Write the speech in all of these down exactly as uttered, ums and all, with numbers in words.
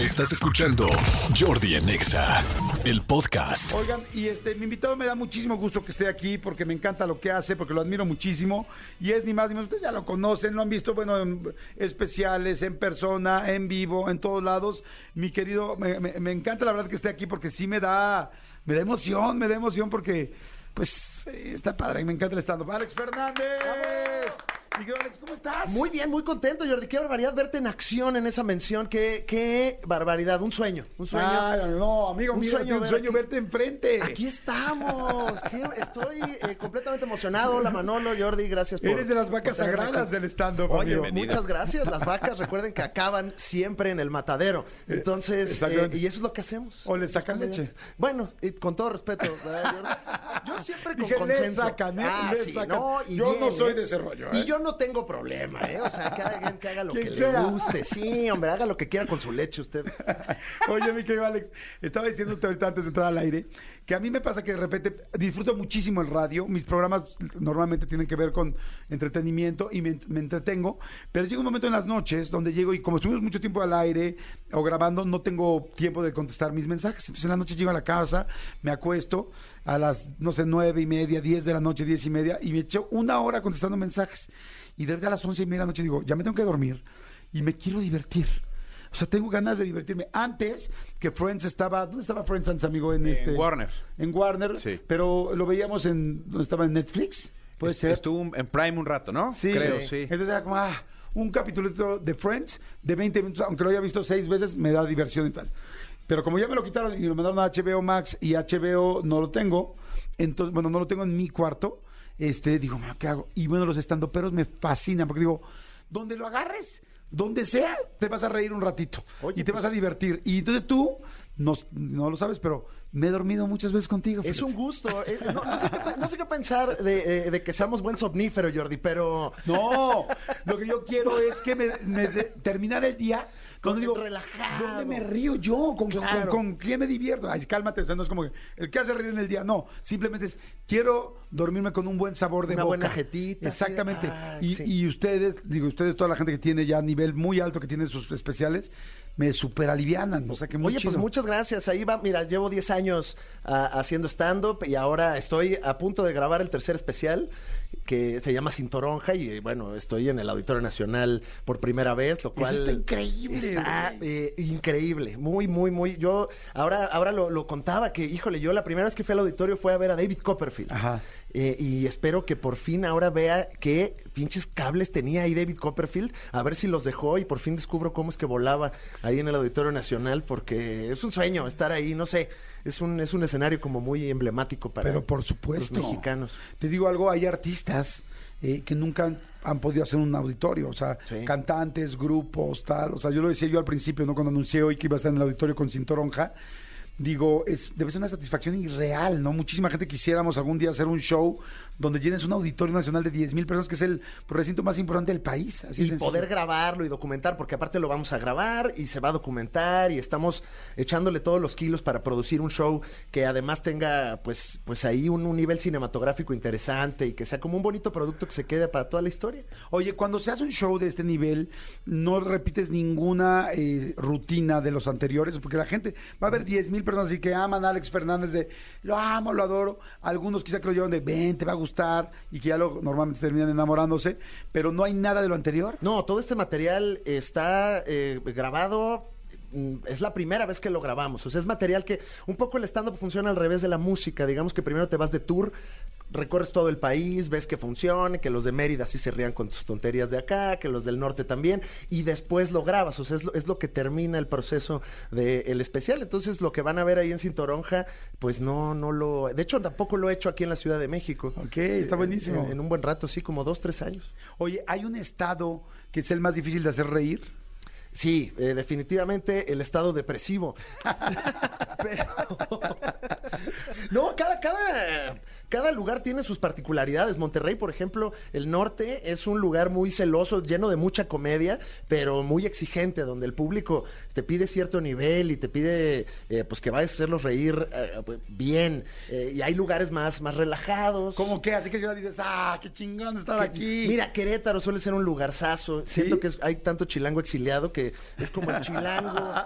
Estás escuchando Jordi en Exa, el podcast. Oigan, y este, mi invitado me da muchísimo gusto que esté aquí porque me encanta lo que hace, porque lo admiro muchísimo. Y es ni más ni menos, ustedes ya lo conocen, lo han visto, bueno, en especiales, en persona, en vivo, en todos lados. Mi querido, me, me, me encanta la verdad que esté aquí porque sí me da, me da emoción, me da emoción porque, pues, está padre, me encanta el stand-up. Alex Fernández. Miguel Alex, ¿cómo estás? Muy bien, muy contento, Jordi. Qué barbaridad verte en acción en esa mención. Qué, qué barbaridad. Un sueño. Un sueño. Ah, no, amigo, un mío, sueño, un sueño aquí. verte enfrente. Aquí estamos. Qué- estoy eh, completamente emocionado. Hola, Manolo, Jordi, gracias por... Eres de las vacas por tenerme sagradas acá. del stand-up, Oye, amigo. muchas gracias. Las vacas, recuerden que acaban siempre en el matadero. Entonces, eh, Exactamente. y eso es lo que hacemos. O le Los sacan comediantes. leche. Bueno, y con todo respeto, ¿verdad, Jordi? Yo siempre con Dije, le consenso. sacan, ¿eh? Ah, Le sí, sacan. no, y Yo bien, no soy ¿eh? de ese rollo, ¿eh? Y yo no tengo problema, ¿eh? O sea, cada quien que haga lo Quien que sea. le guste. Sí, hombre, haga lo que quiera con su leche usted. Oye, mi querido Alex, estaba diciéndote ahorita antes de entrar al aire que a mí me pasa que de repente disfruto muchísimo el radio. Mis programas normalmente tienen que ver con entretenimiento y me, me entretengo, pero llega un momento en las noches donde llego y como estuvimos mucho tiempo al aire o grabando, no tengo tiempo de contestar mis mensajes. Entonces en la noche llego a la casa, me acuesto a las, no sé, nueve y media, diez de la noche, diez y media, y me echo una hora contestando mensajes. Y desde a las once y media de la noche digo, ya me tengo que dormir y me quiero divertir. O sea, tengo ganas de divertirme. Antes que Friends estaba... ¿Dónde estaba Friends antes, amigo? En, este, Warner. En Warner. Sí. Pero lo veíamos en... ¿Dónde estaba? ¿En Netflix? Puede Est- ser. Estuvo en Prime un rato, ¿no? Sí. Creo, Sí. sí. Entonces era como, ah, un capítulo de Friends de veinte minutos, aunque lo haya visto seis veces, me da diversión y tal. Pero como ya me lo quitaron y lo mandaron a H B O Max y H B O no lo tengo, entonces, bueno, no lo tengo en mi cuarto, este, digo, "Bueno, ¿qué hago?" Y bueno, los estandoperos me fascinan porque digo, donde lo agarres, donde sea, te vas a reír un ratito Oye, y te pues- vas a divertir. Y entonces tú, no, no lo sabes, pero me he dormido muchas veces contigo. Es fíjate. un gusto. Eh, no, no sé qué, pe- no sé qué pensar de, eh, de que seamos buen somnífero, Jordi, pero... No, lo que yo quiero es que me, me de- terminar el día cuando digo, relajado. ¿dónde me río yo? ¿Con, Claro. con, con quién me divierto? Ay, cálmate, o sea, no es como que el que hace reír en el día, no, simplemente es quiero dormirme con un buen sabor de Una boca. buena jetita, Exactamente. sí. Ah, y, sí. y ustedes, digo, ustedes, toda la gente que tiene ya nivel muy alto, que tiene sus especiales, me super alivianan, o sea, que muy Oye, pues chido. muchas gracias. Ahí va, mira, llevo diez años ah, haciendo stand-up y ahora estoy a punto de grabar el tercer especial que se llama Sin Toronja y bueno, estoy en el Auditorio Nacional por primera vez, lo cual... está increíble, Está güey. eh, increíble, muy, muy, muy... Yo ahora, ahora lo, lo contaba que, híjole, yo la primera vez que fui al auditorio fue a ver a David Copperfield. Ajá. Eh, y espero que por fin ahora vea qué pinches cables tenía ahí David Copperfield, a ver si los dejó y por fin descubro cómo es que volaba ahí en el Auditorio Nacional, porque es un sueño estar ahí, no sé, es un, es un escenario como muy emblemático para Pero por supuesto. los mexicanos. Te digo algo, hay artistas eh, que nunca han, han podido hacer un auditorio, o sea, Sí. cantantes, grupos, tal. O sea, yo lo decía yo al principio, ¿no? Cuando anuncié hoy que iba a estar en el auditorio con Sin Toronja. Digo, es, debe ser una satisfacción irreal, ¿no? Muchísima gente quisiéramos algún día hacer un show donde llenes un auditorio nacional de diez mil personas, que es el recinto más importante del país. Así Y de sencillo. poder grabarlo y documentar, porque aparte lo vamos a grabar y se va a documentar y estamos echándole todos los kilos para producir un show que además tenga pues, pues ahí un, un nivel cinematográfico interesante y que sea como un bonito producto que se quede para toda la historia. Oye, cuando se hace un show de este nivel, no repites ninguna eh, rutina de los anteriores, porque la gente, va a haber diez mil personas así que aman a Alex Fernández de, lo amo, lo adoro. Algunos quizá que lo llevan de, ven, te va a gustar, y que ya lo, normalmente terminan enamorándose, pero no hay nada de lo anterior. No, todo este material está eh, grabado. mm, Es la primera vez que lo grabamos. O sea, es material que un poco el stand-up funciona al revés de la música. Digamos que primero te vas de tour, recorres todo el país, ves que funcione, que los de Mérida sí se rían con tus tonterías de acá, que los del norte también, y después lo grabas. O sea, es lo, es lo que termina el proceso del especial. Entonces, lo que van a ver ahí en Sin Toronja, pues no, no lo... De hecho, tampoco lo he hecho aquí en la Ciudad de México. Ok, está Eh, buenísimo. En, en un buen rato, sí, como dos, tres años. Oye, ¿hay un estado que es el más difícil de hacer reír? Sí, eh, definitivamente el estado depresivo. Pero... No, cada, cada, cada lugar tiene sus particularidades. Monterrey, por ejemplo, el norte es un lugar muy celoso, lleno de mucha comedia, pero muy exigente, donde el público te pide cierto nivel y te pide eh, pues que vayas a hacerlos reír eh, bien. Eh, y hay lugares más, más relajados. ¿Cómo que? Así que ya dices, ah, qué chingón estar aquí. Mira, Querétaro suele ser un lugarzazo. ¿Sí? Siento que es- hay tanto chilango exiliado que es como el chilango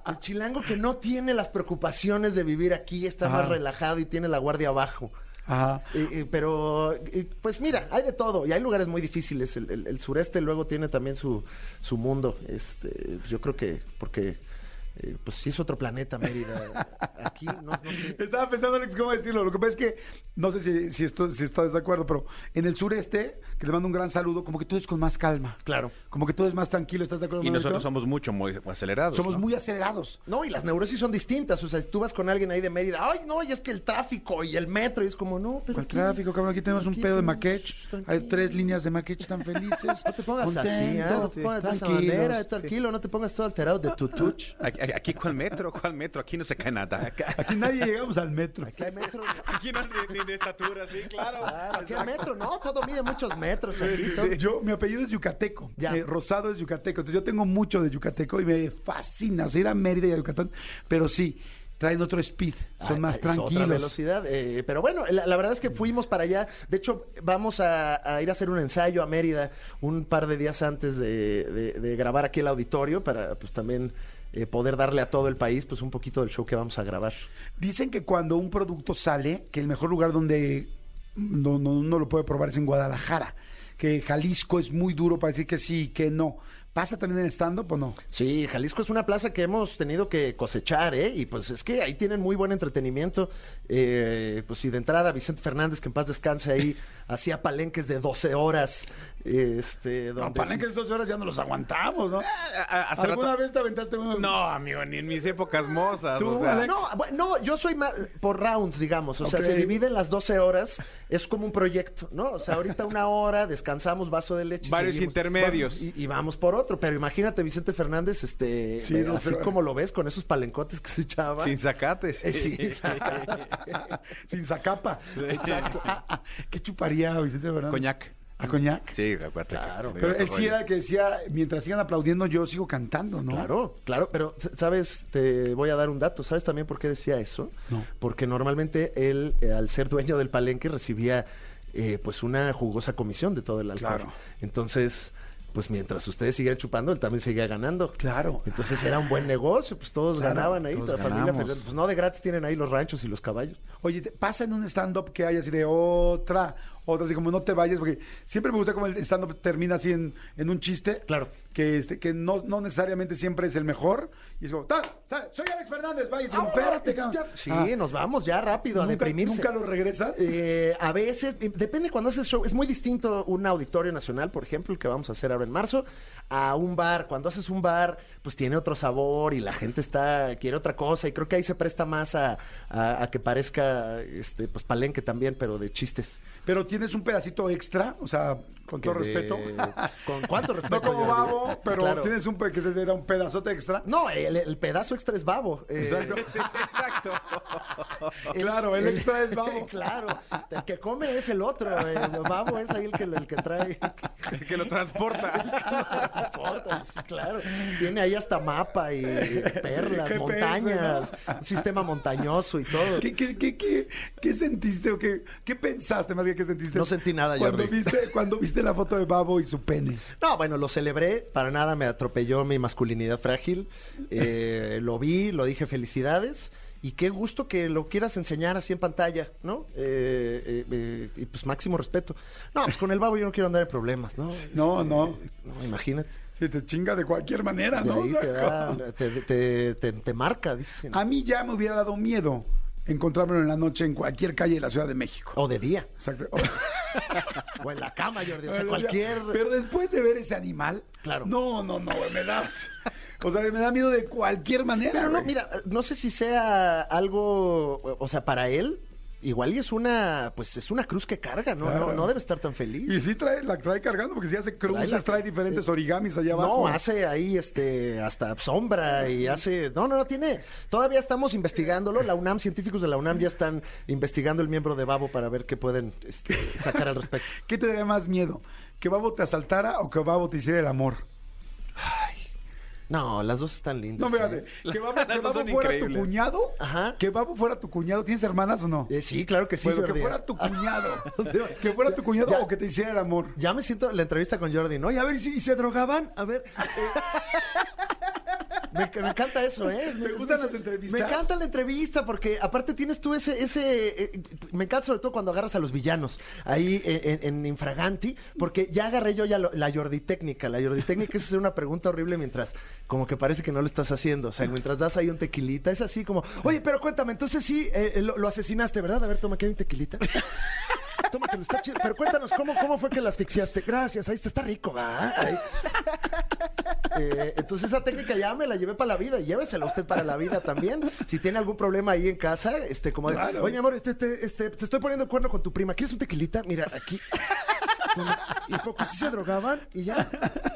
El chilango que no tiene las preocupaciones de vivir aquí, está Ajá. más relajado y tiene la guardia abajo. Ajá. Eh, eh, pero, eh, pues mira, hay de todo. Y hay lugares muy difíciles. El, el- el sureste luego tiene también su, su mundo. Este, yo creo que, porque, eh, pues sí es otro planeta, Mérida. Aquí, no, no sé. Estaba pensando, Alex, cómo decirlo. Lo que pasa es que, no sé si, si, esto, si estás de acuerdo, pero en el sureste, que le mando un gran saludo, como que todo es con más calma. Claro. Como que todo es más tranquilo, ¿estás de acuerdo? Y Manuelito? nosotros somos mucho muy acelerados. Somos ¿no? muy acelerados. No, y las neurosis son distintas. O sea, si tú vas con alguien ahí de Mérida, ay, no, y es que el tráfico y el metro, y es como, no, pero. ¿Cuál aquí- tráfico, cabrón? Aquí tenemos un aquí pedo de tenemos- Maquech. Hay tranquilo. tres líneas de Maquech tan felices. No te pongas así, ¿eh? No te pongas de esa tranquilos. manera, tranquilo, no te pongas todo alterado de tu tuch. Aquí, aquí, ¿cuál metro? ¿Cuál metro? Aquí no se cae nada. Aquí nadie llegamos al metro. Aquí hay metro. Aquí no ni, ni de estatura, sí, claro. Claro, aquí hay metro, no, todo mide muchos metros aquí. todo- Yo, mi apellido es yucateco. Ya. Eh, Rosado es yucateco. Entonces yo tengo mucho de yucateco y me fascina. O sea, ir a Mérida y a Yucatán. Pero sí, traen otro speed. Son Ay, más es otra tranquilos. velocidad. eh, pero bueno, la, la verdad es que fuimos para allá. De hecho, vamos a, a ir a hacer un ensayo a Mérida un par de días antes de, de- de grabar aquí el auditorio para pues también eh, poder darle a todo el país pues un poquito del show que vamos a grabar. Dicen que cuando un producto sale, que el mejor lugar donde no, no, uno lo puede probar es en Guadalajara. Que Jalisco es muy duro para decir que sí y que no. ¿Pasa también en stand-up o no? Sí, Jalisco es una plaza que hemos tenido que cosechar, ¿eh? Y pues es que ahí tienen muy buen entretenimiento. Eh, pues y de entrada, Vicente Fernández, que en paz descanse ahí, hacía palenques de doce horas. Este, donde No, palenques sí- de dos horas ya no los aguantamos, ¿no? A- a- hace ¿Alguna rato- vez te aventaste uno? No, amigo, ni en mis épocas mozas. ¿Tú, o sea, Alex? No, bu- no, yo soy más por rounds, digamos. O sea, Ok. se dividen las doce horas. Es como un proyecto, ¿no? O sea, ahorita una hora, descansamos, vaso de leche. y Varios seguimos. intermedios. Y, y vamos por otro. Pero imagínate, Vicente Fernández, este, Sí, eh, no, así pero- como lo ves, con esos palencotes que se echaba. sin zacates. Eh, sí, Sin zacapa. Exacto. Ah, ah, ¿Qué chuparía Vicente Fernández? Coñac. ¿A coñac? Sí, acuérdate. Claro. Pero él sí era el que decía, mientras sigan aplaudiendo, yo sigo cantando, ¿no? Claro, claro, pero s- sabes, te voy a dar un dato. ¿Sabes también por qué decía eso? No. Porque normalmente él, eh, al ser dueño del palenque, recibía eh, pues una jugosa comisión de todo el alcohol. Claro. Entonces, pues mientras ustedes siguieran chupando, él también seguía ganando. Claro. Entonces era un buen negocio, pues todos Claro, ganaban ahí, todos toda la familia ganamos. Fernández. Pues no de gratis tienen ahí los ranchos y los caballos. Oye, ¿te pasa en un stand-up que hay así de otra, otra, así como no te vayas? Porque siempre me gusta como el stand-up termina así en, en un chiste. Claro. Que, este, que no, no necesariamente siempre es el mejor. Y es como, ¡ta! sa- Soy Alex Fernández, vaya. Y digo, espérate, cabrón. Ya- Sí, Ah, nos vamos ya rápido a ¿nunca, deprimirse. ¿Nunca lo regresan? Eh, a veces, eh, depende cuando haces show. Es muy distinto un auditorio nacional, por ejemplo, el que vamos a hacer ahora en marzo, a un bar. Cuando haces un bar, pues tiene otro sabor y la gente está quiere otra cosa. Y creo que ahí se presta más a, a- a que parezca este pues palenque también, pero de chistes. Pero tienes un pedacito extra, o sea, con todo Que de- respeto. ¿Con cuánto respeto? No como Jordi? babo, pero Claro. tienes un pe- que se era un pedazote extra. No, el, el pedazo extra es babo. Eh, Exacto. Exacto. Claro, el extra es babo. Claro, el que come es el otro. El babo es ahí el que, el que trae. que lo transporta. Transporta, sí, claro. Tiene ahí hasta mapa y perlas, G P S, montañas, un sistema montañoso y todo. ¿Qué, qué, qué, qué, qué sentiste o qué, qué pensaste más bien que sentiste? No sentí nada, cuando Jordi. viste Cuando viste la foto de Babo y su pene. No, bueno, lo celebré, para nada me atropelló mi masculinidad frágil. Eh, lo vi, lo dije felicidades. Y qué gusto que lo quieras enseñar así en pantalla, ¿no? Eh, eh, eh, y pues máximo respeto. No, pues con el babo yo no quiero andar en problemas, ¿no? No, Este, no. No, imagínate. Se te chinga de cualquier manera, De ¿no? ahí O sea, te, da, te, te, te, te marca, dicen. a mí ya me hubiera dado miedo encontrármelo en la noche en cualquier calle de la Ciudad de México. O de día. Exacto. O en la cama, Jordi. O sea, cualquier... Pero después de ver ese animal, Claro. no, no, no, güey, me da, o sea, me da miedo de cualquier manera. Pero no, güey. mira, no sé si sea algo, o sea, para él, igual y es una, pues es una cruz que carga, ¿no? Claro. No, no debe estar tan feliz. Y sí trae, la trae cargando, porque si hace cruces, Trae trae, la- diferentes origamis allá abajo. No, hace ahí este hasta sombra y hace. No, no, no tiene. Todavía estamos investigándolo. La UNAM, científicos de la UNAM ya están investigando el miembro de Babo para ver qué pueden este, sacar al respecto. ¿Qué te daría más miedo? ¿Que Babo te asaltara o que Babo te hiciera el amor? No, las dos están lindas. No, fíjate, ¿eh? que Babo, Las que dos Babo son fuera increíbles. tu cuñado. Ajá. Que Babo fuera tu cuñado. ¿Tienes hermanas o no? Eh, sí, claro que sí. Bueno, que Jordi. fuera tu cuñado. Que fuera tu cuñado Ya. o que te hiciera el amor. Ya me siento la entrevista con Jordi, ¿no? Y a ver, ¿y si- y se drogaban? A ver. eh, Me, me encanta eso, ¿eh? ¿Te gustan las entrevistas? Me encanta la entrevista porque aparte tienes tú ese... ese eh, me encanta sobre todo cuando agarras a los villanos ahí en, en, en Infraganti, porque ya agarré yo ya lo- la Jordi técnica. La Jordi técnica es hacer una pregunta horrible mientras como que parece que no lo estás haciendo. O sea, mientras das ahí un tequilita, es así como, oye, pero cuéntame, entonces sí, eh, lo, lo asesinaste, ¿verdad? A ver, toma, aquí hay un tequilita. Tómatelo, está chido. Pero cuéntanos, ¿cómo, cómo fue que la asfixiaste? Gracias, ahí está, está rico, ¿va? Ahí. Eh, entonces esa técnica ya me la llevé para la vida y llévesela usted para la vida también. Si tiene algún problema ahí en casa, este, como de, Claro. oye, mi amor, este, este, este, te estoy poniendo el cuerno con tu prima. ¿Quieres un tequilita? Mira, aquí. Y poco sí se drogaban y ya.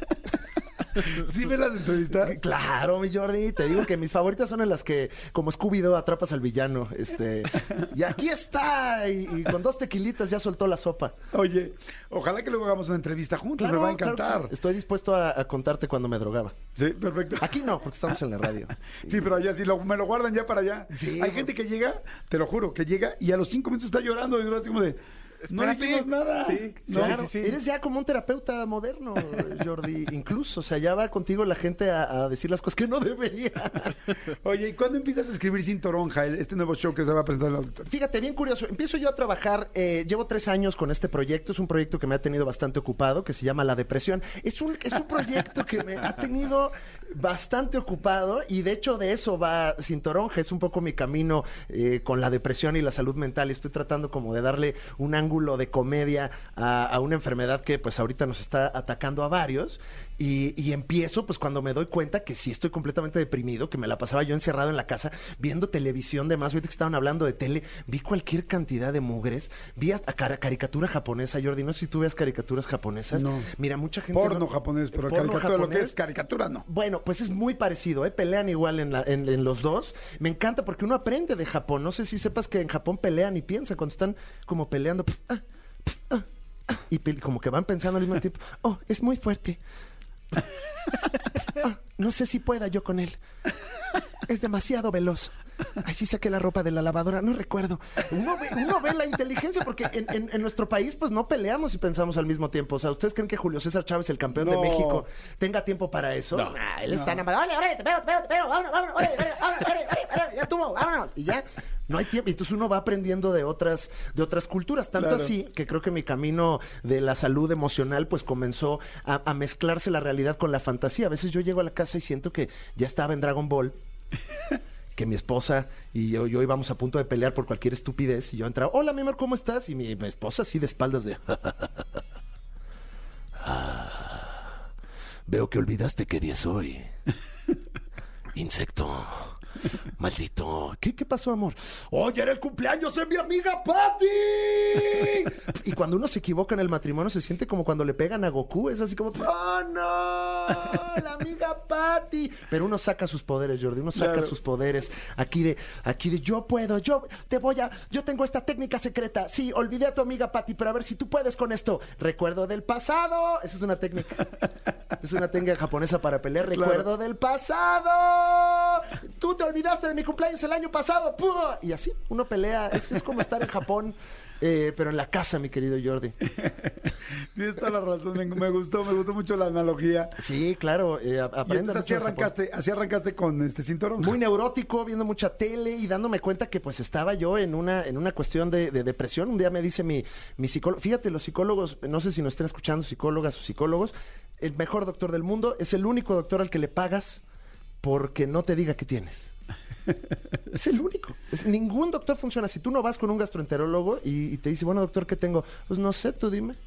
¿Sí ves las entrevistas? Claro, mi Jordi, te digo que mis favoritas son en las que, como Scooby-Doo, atrapas al villano. Este, y aquí está, y, y con dos tequilitas ya soltó la sopa. Oye, ojalá que luego hagamos una entrevista juntos, me va a claro que encantar. sí. Estoy dispuesto a, a contarte cuando me drogaba. Sí, perfecto. Aquí no, porque estamos en la radio. Sí, pero allá sí lo- me lo guardan ya para allá. Sí. Hay gente que llega, te lo juro, que llega y a los cinco minutos está llorando y yo así como de, no Espérate. dijimos nada. Sí, ¿no? Claro, sí, sí. eres ya como un terapeuta moderno, Jordi, incluso. O sea, ya va contigo la gente a, a decir las cosas que no debería. Oye, ¿y cuándo empiezas a escribir Sin Toronja, el- este nuevo show que se va a presentar en el auditorio? Fíjate, bien curioso. Empiezo yo a trabajar, eh, llevo tres años con este proyecto. Es un proyecto que me ha tenido bastante ocupado, que se llama La Depresión. Es un, es un proyecto que me ha tenido bastante ocupado y de hecho de eso va Sin Toronja. Es un poco mi camino eh, con la depresión y la salud mental. Y estoy tratando como de darle un ángulo de comedia a, a una enfermedad que pues ahorita nos está atacando a varios. Y, y empiezo pues cuando me doy cuenta que sí estoy completamente deprimido, que me la pasaba yo encerrado en la casa viendo televisión, demás. Ahorita que estaban hablando de tele, vi cualquier cantidad de mugres, vi hasta cara- caricatura japonesa, Jordi. No sé si tú ves caricaturas japonesas. No. Mira, mucha gente... Porno no- japonés, pero Porno caricatura, lo que japonés. es caricatura, no. Bueno, pues es muy parecido, ¿eh? Pelean igual en, la- en- en los dos. Me encanta porque uno aprende de Japón. No sé si sepas que en Japón pelean y piensan cuando están como peleando. pf, ah, pf, ah, ah, y pe- como que van pensando al mismo tiempo. Oh, es muy fuerte. Ah, no sé si pueda yo con él. Es demasiado veloz. Ay, sí saqué la ropa de la lavadora, no recuerdo. Uno ve, uno ve la inteligencia porque en, en- en nuestro país pues no peleamos y pensamos al mismo tiempo. O sea, ¿ustedes creen que Julio César Chávez, el campeón de No. México, tenga tiempo para eso? No. Nah, él está nada más, órale, órale, te pego, te pego, te pego, vámonos, vámonos, órale, órale, órale, órale, órale, órale, ya estuvo, vámonos. Y ya, no hay tiempo. Entonces uno va aprendiendo de otras, de otras culturas. Tanto Claro. así que creo que mi camino de la salud emocional pues comenzó a, a mezclarse la realidad con la fantasía. A veces yo llego a la casa y siento que ya estaba en Dragon Ball. Que mi esposa y yo, yo íbamos a punto de pelear por cualquier estupidez. Y yo entraba, hola, mi amor, ¿cómo estás? Y mi, mi esposa así de espaldas de... "Ah, veo que olvidaste qué día es hoy. Insecto. Maldito. ¿Qué, ¿Qué pasó, amor? Oye, era el cumpleaños de mi amiga Patty. Y cuando uno se equivoca en el matrimonio se siente como cuando le pegan a Goku. Es así como, ¡oh, no! La amiga Patty. Pero uno saca sus poderes, Jordi. Uno saca Claro. sus poderes. Aquí de, aquí de, yo puedo, yo te voy a, yo tengo esta técnica secreta. Sí, olvidé a tu amiga Patty, pero a ver si tú puedes con esto. Recuerdo del pasado. Esa es una técnica. Es una técnica japonesa para pelear. Claro. Recuerdo del pasado. Tú te olvidaste de mi cumpleaños el año pasado. ¡Pua! Y así uno pelea. Es, es como estar en Japón, eh, pero en la casa, mi querido Jordi. Tienes toda la razón, me, me gustó, me gustó mucho la analogía. Sí, claro. Eh, ap- Y aprendan entonces así mucho de Japón. arrancaste, así arrancaste con este Sin Toronja. Muy neurótico, viendo mucha tele y dándome cuenta que pues estaba yo en una, en una cuestión de, de depresión. Un día me dice mi, mi psicólogo, fíjate, los psicólogos, no sé si nos estén escuchando, psicólogas o psicólogos, el mejor doctor del mundo es el único doctor al que le pagas porque no te diga qué tienes. Es el único. Es- ningún doctor funciona. Si tú no vas con un gastroenterólogo y, y te dice, bueno, doctor, ¿qué tengo? Pues no sé, tú dime.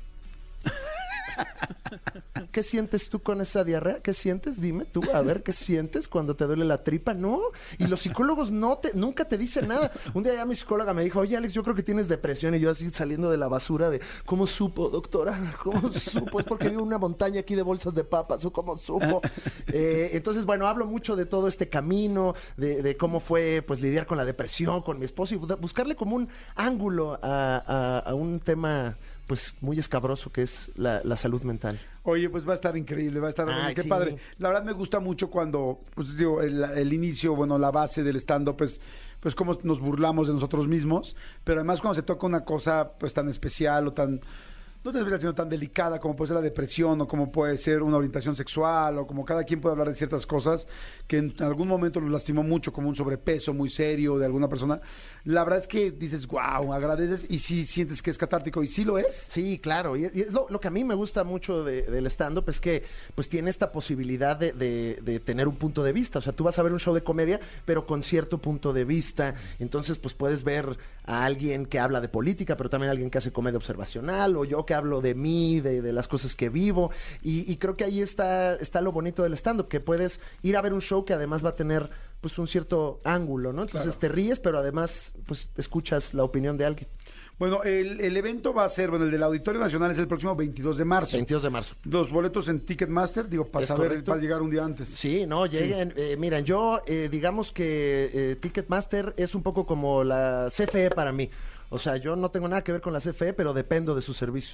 ¿Qué sientes tú con esa diarrea? ¿Qué sientes? Dime tú, a ver, ¿qué sientes cuando te duele la tripa? No, y los psicólogos no te, nunca te dicen nada. Un día ya mi psicóloga me dijo, oye, Alex, yo creo que tienes depresión. Y yo así saliendo de la basura de, ¿cómo supo, doctora? ¿Cómo supo? Es porque vi una montaña aquí de bolsas de papas, ¿o cómo supo? Eh, entonces, bueno, hablo mucho de todo este camino, de, de cómo fue, pues, lidiar con la depresión, con mi esposo y bu- buscarle como un ángulo a, a- a un tema pues muy escabroso que es la, la salud mental. Oye, pues va a estar increíble, va a estar Ay, qué sí. padre. La verdad me gusta mucho cuando, pues digo, el, el inicio, bueno, la base del stand-up, pues, pues cómo nos burlamos de nosotros mismos, pero además cuando se toca una cosa pues tan especial o tan no debería ser tan delicada como puede ser la depresión o como puede ser una orientación sexual o como cada quien puede hablar de ciertas cosas que en algún momento lo lastimó mucho, como un sobrepeso muy serio de alguna persona. La verdad es que dices, wow, agradeces y sí sientes que es catártico y sí lo es. Sí, claro. Y, y es lo, lo que a mí me gusta mucho de- del stand-up es que pues tiene esta posibilidad de, de- de tener un punto de vista. O sea, tú vas a ver un show de comedia, pero con cierto punto de vista. Entonces, pues puedes ver a alguien que habla de política, pero también a alguien que hace comedia observacional, o yo que hablo de mí, de, de las cosas que vivo. Y, y creo que ahí está, está lo bonito del stand-up, que puedes ir a ver un show que además va a tener pues un cierto ángulo, ¿no? Entonces Claro. te ríes, pero además pues escuchas la opinión de alguien. Bueno, el, el evento va a ser, bueno, el del Auditorio Nacional es el próximo veintidós de marzo. veintidós de marzo. Los boletos en Ticketmaster, digo, para Es saber, correcto. para llegar un día antes. Sí, no, lleguen. eh, miren, yo eh, digamos que eh, Ticketmaster es un poco como la C F E para mí. O sea, yo no tengo nada que ver con la C F E, pero dependo de sus servicios.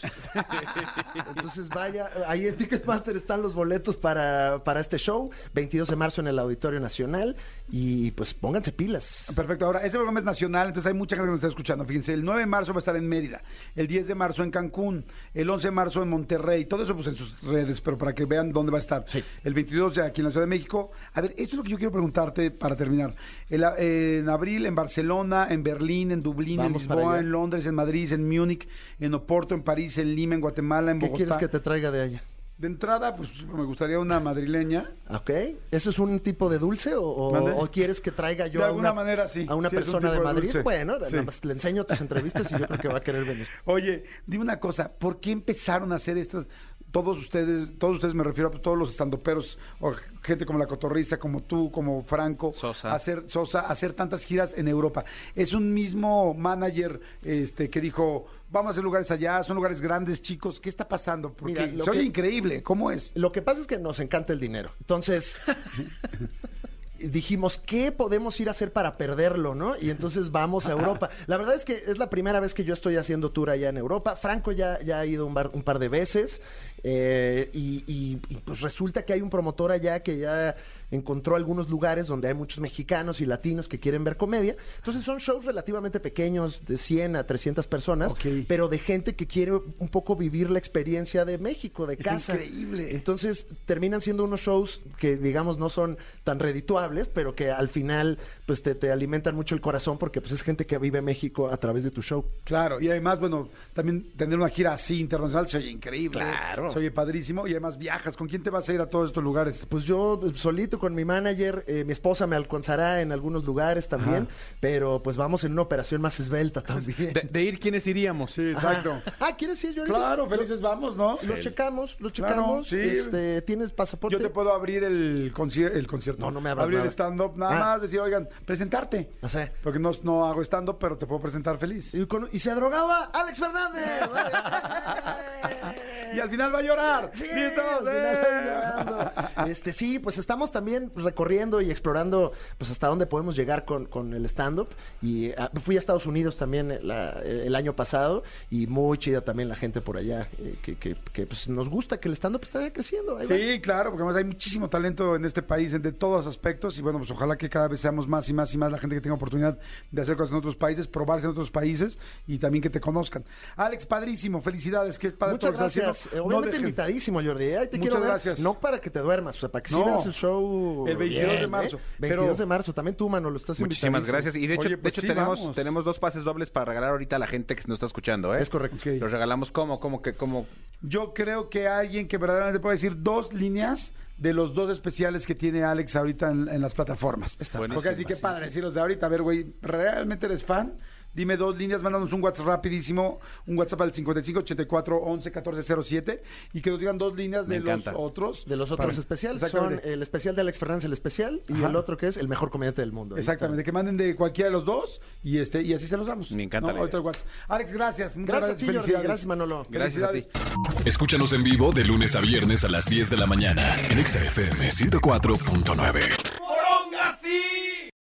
Entonces vaya, ahí en Ticketmaster están los boletos para, para este show, veintidós de marzo en el Auditorio Nacional, y pues pónganse pilas. Perfecto, ahora ese programa es nacional, entonces hay mucha gente que nos está escuchando. Fíjense, el nueve de marzo va a estar en Mérida, el diez de marzo en Cancún, el once de marzo en Monterrey, todo eso pues en sus redes, pero para que vean dónde va a estar. Sí. El veintidós ya aquí en la Ciudad de México. A ver, esto es lo que yo quiero preguntarte para terminar. El, eh, en abril en Barcelona, en Berlín, en Dublín, Vamos en para Lisboa, allá. en Londres, en Madrid, en Múnich, en Oporto, en París, en Lima, en Guatemala, en ¿Qué Bogotá. quieres que te traiga de allá? De entrada, pues me gustaría una madrileña. ¿Ok? ¿Eso es un tipo de dulce o, o- ¿Mande? o quieres que traiga yo De a alguna una, manera, sí. a una Sí, es un persona de tipo de Madrid? dulce. Bueno, Sí. nada más le enseño tus entrevistas y yo creo que va a querer venir. Oye, dime una cosa, ¿por qué empezaron a hacer estas, todos ustedes, todos ustedes me refiero a todos los estandoperos, o gente como La Cotorrisa, como tú, como Franco, Sosa. a hacer, Sosa, a hacer tantas giras en Europa? ¿Es un mismo manager este, que dijo, vamos a hacer lugares allá, son lugares grandes, chicos? ¿Qué está pasando? Porque Mira, lo se oye que- increíble, ¿cómo es? Lo que pasa es que nos encanta el dinero. Entonces, dijimos, ¿qué podemos ir a hacer para perderlo, no? Y entonces vamos a Europa. La verdad es que es la primera vez que yo estoy haciendo tour allá en Europa. Franco ya, ya ha ido un, bar- un par de veces. eh, y, y- y, pues resulta que hay un promotor allá que ya encontró algunos lugares donde hay muchos mexicanos y latinos que quieren ver comedia. Entonces son shows relativamente pequeños, de cien a trescientas personas, Ok. pero de gente que quiere un poco vivir la experiencia de México, de Está casa. increíble. Entonces terminan siendo unos shows que digamos no son tan redituables, pero que al final pues te, te alimentan mucho el corazón porque pues es gente que vive México a través de tu show. Claro, y además, bueno, también tener una gira así internacional se oye increíble. Claro. Se oye padrísimo y además viajas. ¿Con quién te vas a ir a todos estos lugares? Pues yo eh, solito con mi manager, eh, mi esposa me alcanzará en algunos lugares también, Ajá. pero pues vamos en una operación más esbelta también. De, de ir, ¿quiénes iríamos? Sí, exacto. Ah, ¿quieres ir, Jordi? Claro, felices vamos, ¿no? Lo checamos, lo Claro, checamos. sí. Este, ¿tienes pasaporte? Yo te puedo abrir el, concier- el concierto. No, no me abras Abrir nada. el stand-up, nada Ah. más decir, oigan, presentarte. O sea, Porque no, no hago stand-up, pero te puedo presentar feliz. y, con- y se drogaba Alex Fernández. Y al final va a llorar. Sí, ¿Listos? al final ¡Eh! estoy llorando. Este, sí, pues estamos también recorriendo y explorando pues hasta dónde podemos llegar con, con el stand-up. Y ah, fui a Estados Unidos también eh, la- el año pasado y muy chida también la gente por allá, eh, que, que- que, pues, nos gusta que el stand-up está creciendo. Ahí va. Sí, claro, porque además hay muchísimo talento en este país, en de todos los aspectos, y bueno, pues ojalá que cada vez seamos más y más y más la gente que tenga oportunidad de hacer cosas en otros países, probarse en otros países y también que te conozcan. Alex, padrísimo, felicidades, que es padre todo Muchas lo que estás gracias. haciendo. Eh, No Obviamente dejen- invitadísimo, Jordi. ¿eh? Ahí te Muchas quiero ver. gracias. No para que te duermas, o sea, para que sí No. veas el show. El veintidós de bien, marzo. ¿eh? Pero- veintidós de marzo. También tú, mano, lo estás Muchísimas invitadísimo. gracias. Y de hecho, Oye, de pues hecho sí, tenemos, vamos. tenemos dos pases dobles para regalar ahorita a la gente que nos está escuchando, ¿eh? Es correcto. Ok. Los regalamos como, como que, como... Yo creo que alguien que verdaderamente puede decir dos líneas de los dos especiales que tiene Alex ahorita en, en las plataformas. Está Porque buenísimo, así que sí, padre sí. decirlos de ahorita. A ver, güey, ¿realmente eres fan? Dime dos líneas, mándanos un WhatsApp rapidísimo, un WhatsApp al cincuenta y cinco, ochenta y cuatro, once, catorce cero siete y que nos digan dos líneas Me de los encanta. otros. De los otros Para- especiales son Exactamente. el especial de Alex Fernández, el especial, y Ajá. el otro que es el mejor comediante del mundo. Ahí Exactamente, que manden de cualquiera de los dos y este y así se los damos. Me encanta la Ahorita idea. el WhatsApp. Alex, gracias. está. Muchas Gracias a gracias. ti, Jordi. Felicidades. Gracias, Manolo. Gracias a ti. Felicidades. Escúchanos en vivo de lunes a viernes a las diez de la mañana en Exa F M ciento cuatro punto nueve.